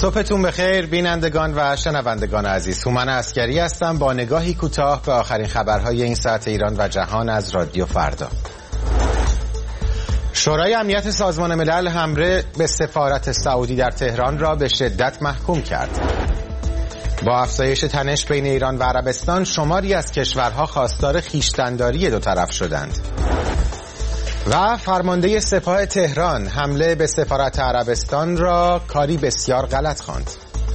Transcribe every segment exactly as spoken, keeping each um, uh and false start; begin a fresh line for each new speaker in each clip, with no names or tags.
صبحتون بخیر بینندگان و شنوندگان عزیز. هومن عسکری هستم با نگاهی کوتاه به آخرین خبرهای این ساعت ایران و جهان از رادیو فردا. شورای امنیت سازمان ملل حمله به سفارت سعودی در تهران را به شدت محکوم کرد. با افزایش تنش بین ایران و عربستان، شماری از کشورها خواستار خویشتن‌داری دو طرف شدند. و فرمانده سپاه تهران حمله به سفارت عربستان را کاری بسیار غلط خواند.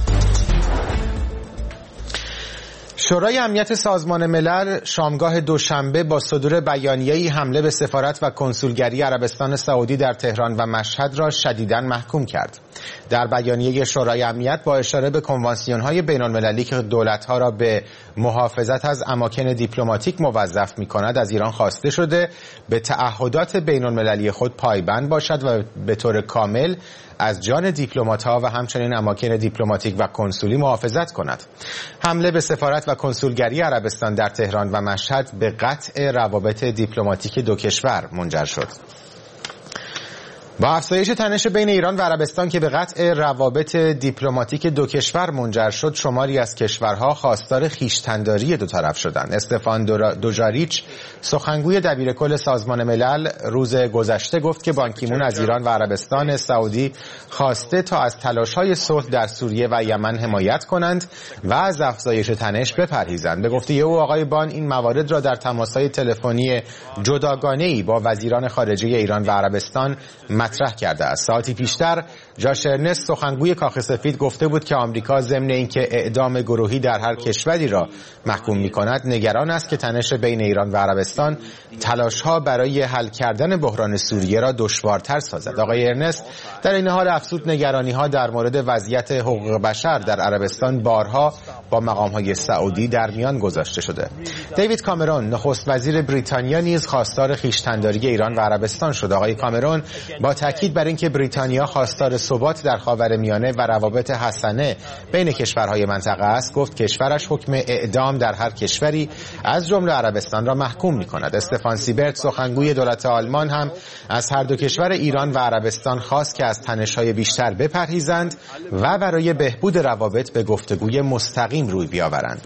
شورای امنیت سازمان ملل شامگاه دوشنبه با صدور بیانیه‌ای حمله به سفارت و کنسولگری عربستان سعودی در تهران و مشهد را شدیداً محکوم کرد. در بیانیه شورای امنیت با اشاره به کنوانسیون‌های بین‌المللی که دولت‌ها را به محافظت از اماکن دیپلماتیک موظف می‌کند، از ایران خواسته شده به تعهدات بین‌المللی خود پایبند باشد و به طور کامل از جان دیپلمات‌ها و همچنین اماکن دیپلماتیک و کنسولی محافظت کند. حمله به سفارت و کنسولگری عربستان در تهران و مشهد به قطع روابط دیپلماتیک دو کشور منجر شد. با افزایش تنش بین ایران و عربستان که به قطع روابط دیپلماتیک دو کشور منجر شد، شماری از کشورها خواستار خویشتن‌داری دو طرف شدند. استفان دوژاریچ، سخنگوی دبیرکل سازمان ملل، روز گذشته گفت که بان کی مون از ایران و عربستان سعودی خواسته تا از تلاش‌های صلح در سوریه و یمن حمایت کنند و از افزایش تنش بپرهیزند. به گفته او، آقای بان این موارد را در تماس‌های تلفنی جداگانه‌ای با وزیران خارجه ایران و عربستان مطرح کرده است. ساعتی پیشتر جاش ارنست، سخنگوی کاخ سفید، گفته بود که آمریکا ضمن اینکه اعدام گروهی در هر کشوری را محکوم می‌کند، نگران است که تنش بین ایران و عربستان تلاش‌ها برای حل کردن بحران سوریه را دشوارتر سازد. آقای ارنست در این حال افزود نگرانی‌ها در مورد وضعیت حقوق بشر در عربستان بارها با مقام‌های سعودی در میان گذاشته شده. دیوید کامرون، نخست وزیر بریتانیا، نیز خواستار خویشتن‌داری ایران و عربستان شد. آقای کامرون با تاکید بر اینکه بریتانیا خواستار ثبات در خاورمیانه و روابط حسنه بین کشورهای منطقه است، گفت کشورش حکم اعدام در هر کشوری از جمله عربستان را محکوم می‌کند. استفان سیبرت، سخنگوی دولت آلمان، هم از هر دو کشور ایران و عربستان خواست که از تنش‌های بیشتر بپرهیزند و برای بهبود روابط به گفتگوی مستقیم روی بیاورند.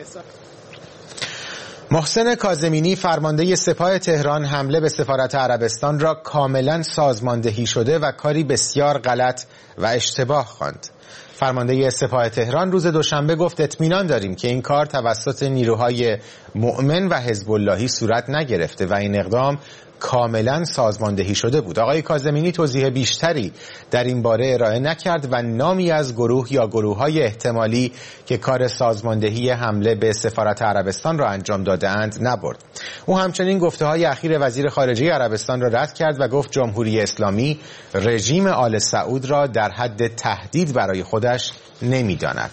محسن کاظمینی، فرمانده سپاه تهران، حمله به سفارت عربستان را کاملا سازماندهی شده و کاری بسیار غلط و اشتباه خواند. فرمانده سپاه تهران روز دوشنبه گفت اطمینان داریم که این کار توسط نیروهای مؤمن و حزب اللهی صورت نگرفته و این اقدام کاملا سازماندهی شده بود. آقای کاظمینی توضیح بیشتری در این باره ارائه نکرد و نامی از گروه یا گروه‌های احتمالی که کار سازماندهی حمله به سفارت عربستان را انجام داده‌اند نبرد. او همچنین گفته‌های اخیر وزیر خارجه عربستان را رد کرد و گفت جمهوری اسلامی رژیم آل سعود را در حد تهدید برای خودش نمی‌داند.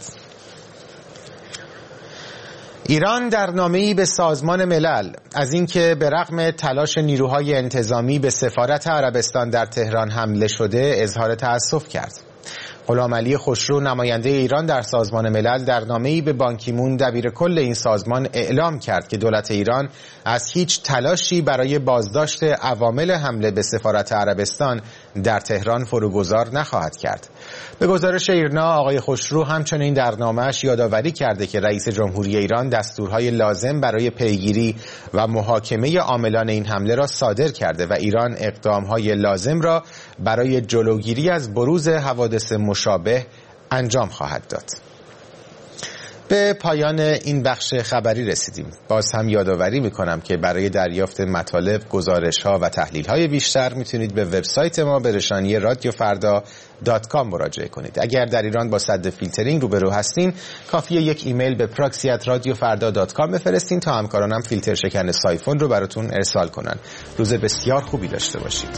ایران در نامه‌ای به سازمان ملل از اینکه به رغم تلاش نیروهای انتظامی به سفارت عربستان در تهران حمله شده اظهار تأسف کرد. غلامعلی خوشرو، نماینده ایران در سازمان ملل، در نامه‌ای به بان کی مون دبیرکل این سازمان اعلام کرد که دولت ایران از هیچ تلاشی برای بازداشت عوامل حمله به سفارت عربستان در تهران فروگذار نخواهد کرد. به گزارش ایرنا، آقای خوشرو همچنین در نامه‌اش یادآوری کرده که رئیس جمهوری ایران دستورهای لازم برای پیگیری و محاکمه عاملان این حمله را صادر کرده و ایران اقدامهای لازم را برای جلوگیری از بروز حوادث مشابه انجام خواهد داد. به پایان این بخش خبری رسیدیم. باز هم یادآوری میکنم که برای دریافت مطالب، گزارش‌ها و تحلیل‌های بیشتر میتونید به وبسایت ما به نشانی رادیو فردا دات کام مراجعه کنید. اگر در ایران با سد فیلترینگ روبرو هستین، کافیه یک ایمیل به پراکسی ات رادیو فردا دات کام بفرستین تا همکارانم فیلتر شکن سایفون رو براتون ارسال کنن. روز بسیار خوبی داشته باشید.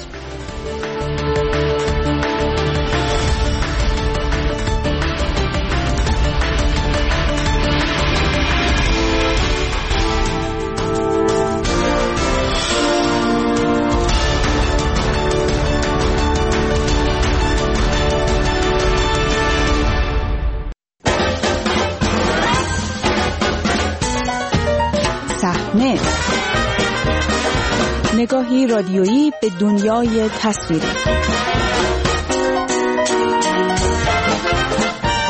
نگاهی رادیویی به دنیای تصویری.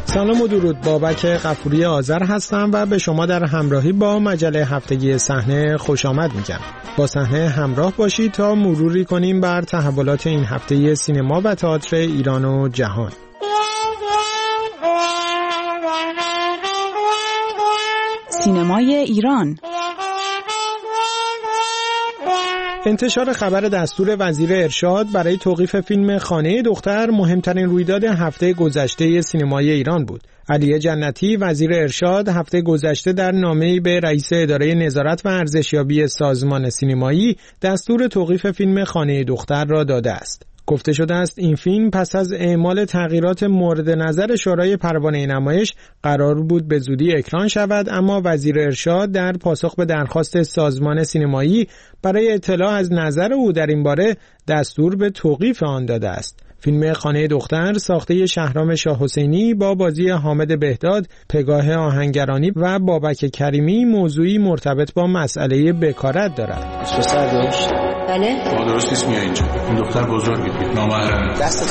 سلام و درود، بابک غفوری آذر هستم و به شما در همراهی با مجله هفتگی صحنه خوش آمد میگم. با صحنه همراه باشید تا مروری کنیم بر تحولات این هفته سینما و تئاتر ایران و جهان.
سینمای ایران.
انتشار خبر دستور وزیر ارشاد برای توقیف فیلم خانه دختر مهمترین رویداد هفته گذشته سینمای ایران بود. علی جنتی وزیر ارشاد هفته گذشته در نامه‌ای به رئیس اداره نظارت و ارزشیابی سازمان سینمایی دستور توقیف فیلم خانه دختر را داده است. گفته شده است این فیلم پس از اعمال تغییرات مورد نظر شورای پروانه نمایش قرار بود به زودی اکران شود، اما وزیر ارشاد در پاسخ به درخواست سازمان سینمایی برای اطلاع از نظر او در این باره دستور به توقیف آن داده است. فیلم خانه دختر ساخته شهرام شاه حسینی با بازی حامد بهداد، پگاه آهنگرانی و بابک کریمی موضوعی مرتبط با مسئله بکارت دارد.
پسر داشت؟
بله؟
ما درست نیست میای اینجا. این دختر بزرگی نامحرمه.
دستتو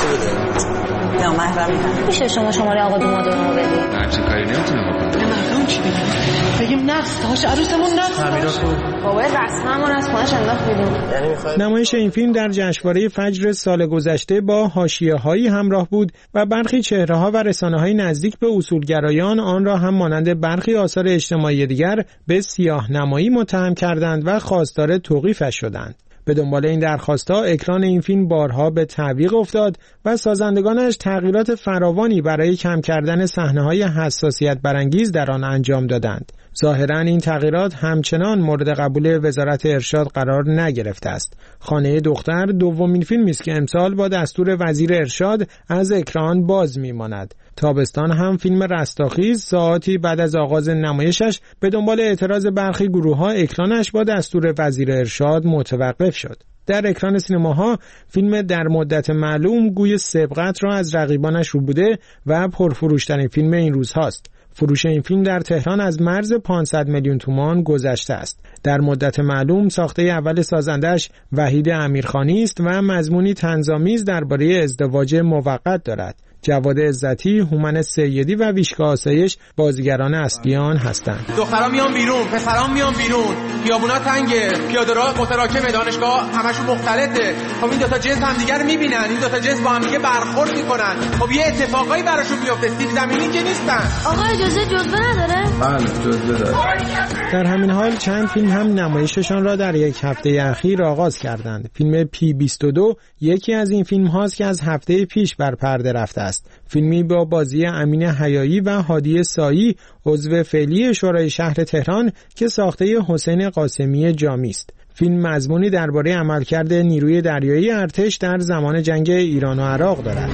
بده.
نامحرمه. میشه شما شماره آقا دومادو بده؟
من همچین کاری نمیتونم بکنم.
مردم چی بگیم؟ بگیم نقص داشت عروسمون نقص داشت. بابا رسممون از خونش انداخت بیرون.
نمایش این فیلم در جشنواره فجر سال گذشته با حاشیه‌هایی همراه بود و برخی چهره‌ها و رسانه‌های نزدیک به اصولگرایان آن را هم مانند برخی آثار اجتماعی دیگر به سیاه‌نمایی متهم کردند و خواستار توقیفش شدند. به دنبال این درخواست‌ها اکران این فیلم بارها به تعویق افتاد و سازندگانش تغییرات فراوانی برای کم کردن صحنه‌های حساسیت برانگیز در آن انجام دادند. ظاهراً این تغییرات همچنان مورد قبول وزارت ارشاد قرار نگرفته است. خانه دختر دومین فیلمی است که امسال با دستور وزیر ارشاد از اکران باز می‌ماند. تابستان هم فیلم رستاخیز ساعاتی بعد از آغاز نمایشش به دنبال اعتراض برخی گروه‌ها اکرانش با دستور وزیر ارشاد متوقف شد. در اکران سینماها فیلم در مدت معلوم گوی سبقت را از رقیبانش رو بوده و پرفروشترین فیلم این روزهاست. فروش این فیلم در تهران از مرز پانصد میلیون تومان گذشته است. در مدت معلوم ساخته اول سازندش وحید امیرخانی است و مضمونی طنزآمیز درباره ازدواج موقت دارد. جواد عزتی، هومن سیدی و ویشکا آسایش بازیگران اصلی آن هستند.
دخترها میان بیرون، پسرها میان بیرون، خیابونا تنگه، پیاده‌راه متراکمه، دانشگاه همشون مختلطه. خب این دو تا جنس همدیگه رو میبینن، این دو تا جنس با هم دیگه برخورد میکنن. خب یه اتفاقایی براشون میفته، سیب زمینی که نیستن.
آقا اجازه جزوه نداره؟
بله جزوه داره.
در همین حال چند فیلم هم نمایششان را در یک هفته اخیر آغاز کردند. فیلم پی بیست و دو یکی از این فیلم هاست که از هفته پیش بر پرده رفته است. فیلمی با بازی امین حیایی و هادی سایی عضو فعلی شورای شهر تهران که ساخته حسین قاسمی جامی است. فیلم مضمونی درباره عملکرد نیروی دریایی ارتش در زمان جنگ ایران و عراق دارد.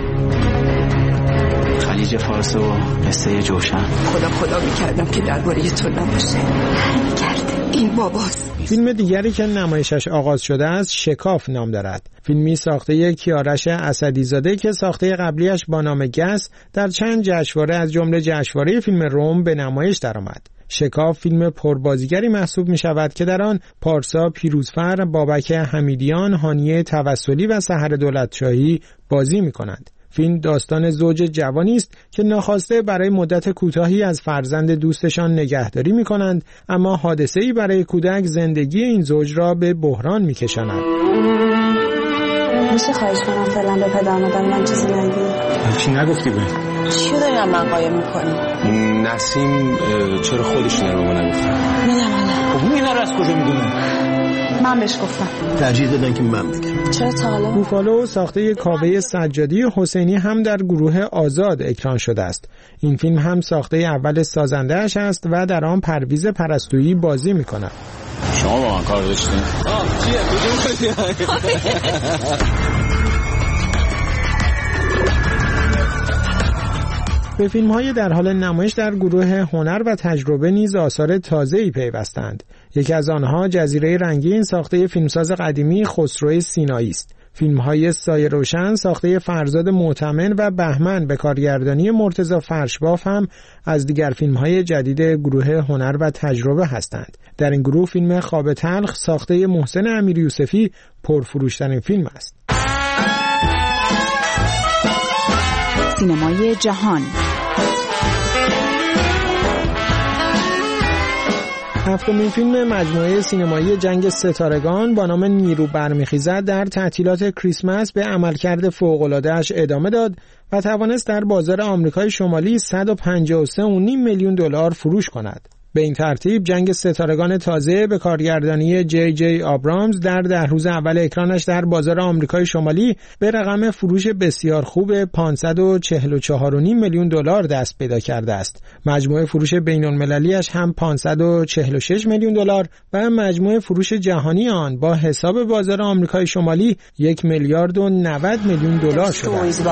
خلیج فارس و قصه جوشن.
خدا خدا میکردم که درباره تو نباشه. کرده این باباست.
فیلم دیگری که نمایشش آغاز شده است شکاف نام دارد. فیلمی ساخته کیارش اسدیزاده که ساخته قبلیش با نام گس در چند جشنواره از جمله جشنواره فیلم روم به نمایش درآمد. شکاف فیلم پربازیگری محسوب می شود که در آن پارسا پیروزفر، بابک حمیدیان، هانیه توسلی و سحر دولتشاهی بازی می کنند. فیلم داستان زوج جوانی است که ناخواسته برای مدت کوتاهی از فرزند دوستشان نگهداری می کنند، اما حادثه‌ای برای کودک زندگی این زوج را به بحران می کشاند.
میشه خواهش کنم فعلا به پدر مادر من چیزی نگی؟
چی نگفتی به؟
چیو داری هم من قایم میکنی؟
نسیم چرا خودش اینا رو به من نگفت؟
میدم حالا.
خب اینا رو از کجا میدونم؟
من بهش گفتم.
ترجیح دادن که من بگم.
چرا تا حالا؟
بوفالو ساخته کاوه سجادی حسینی هم در گروه آزاد اکران شده است. این فیلم هم ساخته اول سازنده‌اش است و در آن پرویز پرستویی بازی می‌کند.
شما با من کار داشتین؟ آه چیه؟ کجا
به فیلم‌های در حال نمایش در گروه هنر و تجربه نیز آثار تازه‌ای پیوستند. یکی از آنها جزیره رنگین ساخته فیلمساز قدیمی خسرو سینایی است. فیلم‌های سایه روشن ساخته فرزاد معتمن و بهمن به کارگردانی مرتضی فرشباف هم از دیگر فیلم‌های جدید گروه هنر و تجربه هستند. در این گروه فیلم خواب تلخ ساخته محسن امیر یوسفی پرفروشترین فیلم است.
سینمای جهان.
هفتمین فیلم مجموعه سینمایی جنگ ستارگان با نام نیرو برمیخیزد در تعطیلات کریسمس به عملکرد فوق‌العاده‌اش ادامه داد و توانست در بازار آمریکای شمالی صد و پنجاه و سه و نیم میلیون دلار فروش کند. به این ترتیب جنگ ستارگان تازه به کارگردانی جی جی آبرامز در ده روز اول اکرانش در بازار آمریکای شمالی به رقم فروش بسیار خوب پانصد و چهل و چهار و نیم میلیون دلار دست پیدا کرده است. مجموع فروش بین‌المللیش هم پانصد و چهل و شش میلیون دلار و مجموع فروش جهانی آن با حساب بازار آمریکای شمالی یک میلیارد و نود میلیون دلار شده است.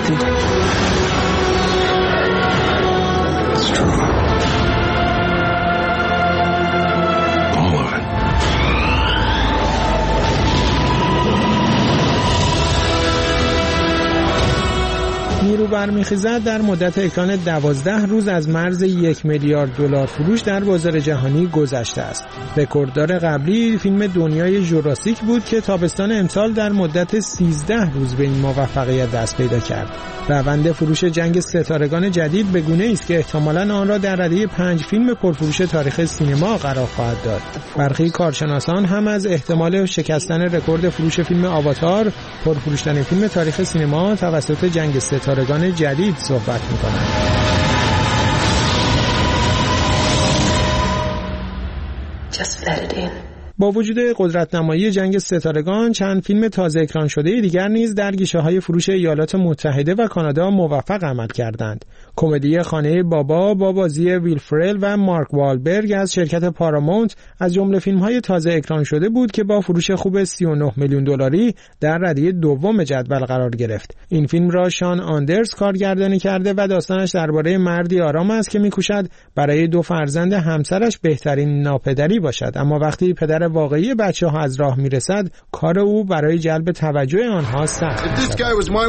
نیرو برمیخیزد در مدت اکران دوازده روز از مرز یک میلیارد دلار فروش در بازار جهانی گذشته است. رکورددار قبلی فیلم دنیای ژوراسیک بود که تابستان امسال در مدت سیزده روز به این موفقیت دست پیدا کرد. روند فروش جنگ ستارگان جدید به گونه‌ای است که احتمالاً آن را در رده پنج فیلم پرفروش تاریخ سینما قرار خواهد داد. برخی کارشناسان هم از احتمال شکستن رکورد فروش فیلم آواتار، پرفروشترین فیلم تاریخ سینما توسط جنگ ستارگان جدید صحبت می‌کنند.
Just let it in.
با وجود قدرت‌نمایی جنگ ستارگان، چند فیلم تازه اکران شده دیگر نیز در گیشه‌های فروش ایالات متحده و کانادا موفق عمل کردند. کمدی خانه بابا با بازی ویل فرل و مارک والبرگ از شرکت پارامونت از جمله فیلم‌های تازه اکران شده بود که با فروش خوب سی و نه میلیون دلاری در رده دوم جدول قرار گرفت. این فیلم را شان آندرز کارگردانی کرده و داستانش درباره مردی آرام است که می‌کوشد برای دو فرزند همسرش بهترین ناپدری باشد، اما وقتی پدر واقعی بچه‌ها از راه میرسد کار او برای جلب توجه آنها سخت می‌شود.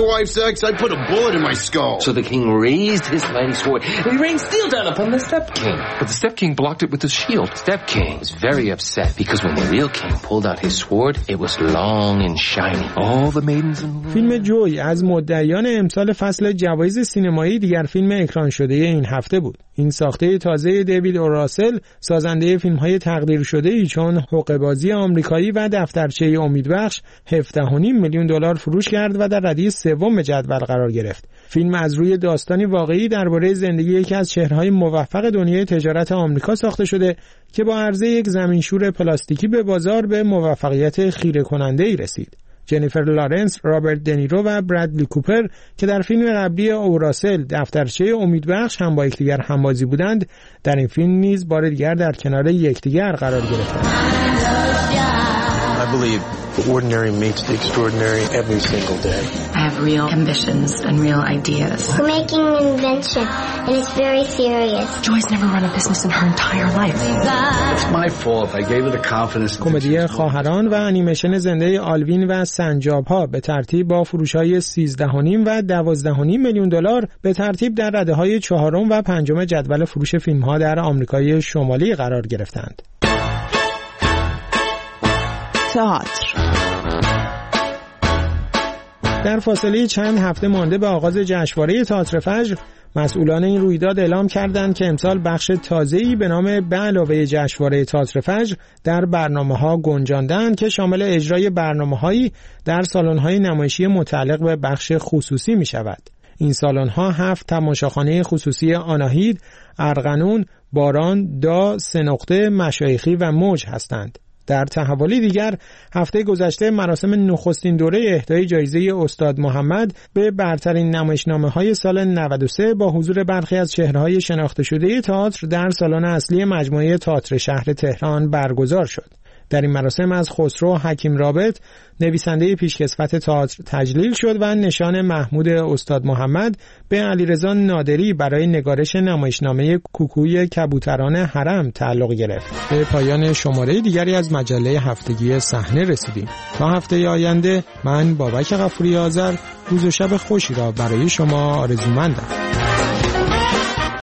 So the king raised his mighty sword and he rained steel down upon the Step King. But the Step King blocked it with his shield. Step King was very upset because when the real king pulled out his sword, it was long and shiny. All the maidens in
فیلم جوی از مدعیان امسال فصل جوایز سینمایی دیگر فیلم اکران شده این هفته بود. این ساخته تازه دیوید او راسل، سازنده فیلم‌های تقدیر شده‌ای چون حقه‌بازی آمریکایی و دفترچه امیدبخش، هفده و نیم میلیون دلار فروش کرد و در رده سوم جدول قرار گرفت. فیلم از روی داستانی واقعی درباره زندگی یکی از چهره‌های موفق دنیای تجارت آمریکا ساخته شده که با عرضه یک زمینشور پلاستیکی به بازار به موفقیت خیره کننده‌ای رسید. جنیفر لارنس، رابرت دنیرو و برادلی کوپر که در فیلم قبلی اوراسل دفترچه امیدبخش هم با یکدیگر همبازی بودند، در این فیلم نیز بار دیگر در کنار یکدیگر قرار گرفتند.
I believe the ordinary meets the extraordinary every single day.
I have real ambitions and real ideas.
We're making an invention and it's very serious.
Joy's never run a business in her entire life.
It's my fault. I gave her the confidence.
کمدی خواهران و انیمیشن زنده آلوین و سنجاب‌ها به ترتیب با فروش‌های سیزده و نیم و دوازده و نیم میلیون دلار به ترتیب در رده‌های چهارم و پنجم جدول فروش فیلم‌ها در آمریکای شمالی قرار گرفتند.
تئاتر.
در فاصله چند هفته مانده به آغاز جشنواره تئاتر فجر، مسئولان این رویداد اعلام کردند که امسال بخش تازه‌ای به نام به علاوه جشنواره تئاتر فجر در برنامه‌ها گنجاندند که شامل اجرای برنامه‌هایی در سالن‌های نمایشی متعلق به بخش خصوصی می‌شود. این سالن‌ها هفت تماشاخانه خصوصی آناهید، ارغنون، باران، دا، سه نقطه، مشایخی و موج هستند. در تحولی دیگر هفته گذشته مراسم نخستین دوره اهدای جایزه استاد محمد به برترین نمایشنامه‌های سال نود و سه با حضور برخی از چهره‌های شناخته شده تئاتر در سالن اصلی مجموعه تئاتر شهر تهران برگزار شد. در این مراسم از خسرو حکیم رابط، نویسنده پیشکسوت تئاتر، تجلیل شد و نشان محمود استاد محمد به علیرضا نادری برای نگارش نمایشنامه کوکوی کبوتران حرم تعلق گرفت. به پایان شماره دیگری از مجله هفتگی صحنه رسیدیم. تا هفته آینده من بابک غفوری آذر روز و شب خوشی را برای شما آرزومندم.